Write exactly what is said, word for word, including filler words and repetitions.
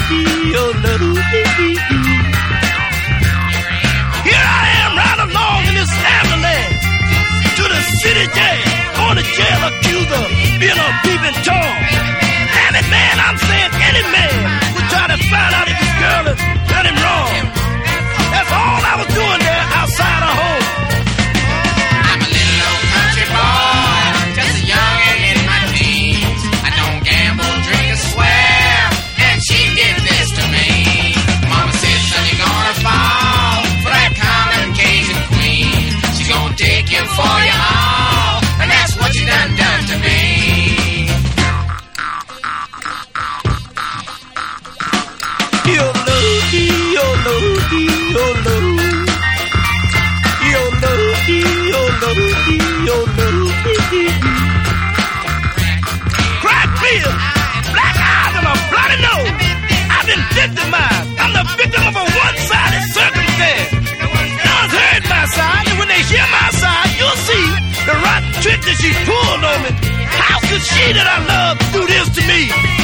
Here I am right along in this Amberland to the city jail, on the jail accused of being a peeping Tom. Damn it, man, I'm saying any man would try to find out if his girl has done him wrong. That's all I was doing there outside of home. I'm a little old country boy, just a youngin' in my teens. I don't gamble, drink, or swear, and she did this to me. Mama said, son, you're gonna fall for that common Cajun queen. She's gonna take you for your all, and that's what you done done to me. Crack pills, black eyes, and a bloody nose. I've been victimized. I'm the victim of a one-sided circumstance. No one's heard my side, and when they hear my side, you'll see the rotten trick that she pulled on me. How could she that I love do this to me?